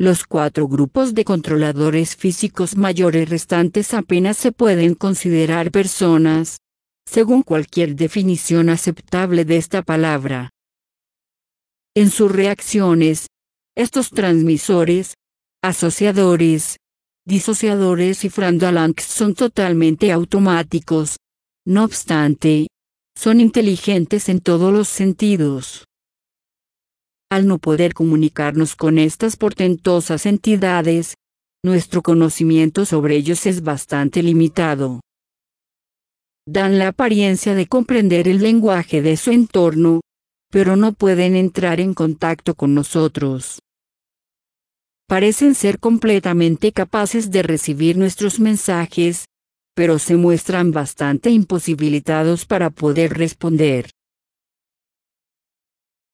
Los 4 grupos de controladores físicos mayores restantes apenas se pueden considerar personas, según cualquier definición aceptable de esta palabra. En sus reacciones, estos transmisores, asociadores, disociadores y phalanx son totalmente automáticos. No obstante, son inteligentes en todos los sentidos. Al no poder comunicarnos con estas portentosas entidades, nuestro conocimiento sobre ellos es bastante limitado. Dan la apariencia de comprender el lenguaje de su entorno, pero no pueden entrar en contacto con nosotros. Parecen ser completamente capaces de recibir nuestros mensajes, pero se muestran bastante imposibilitados para poder responder.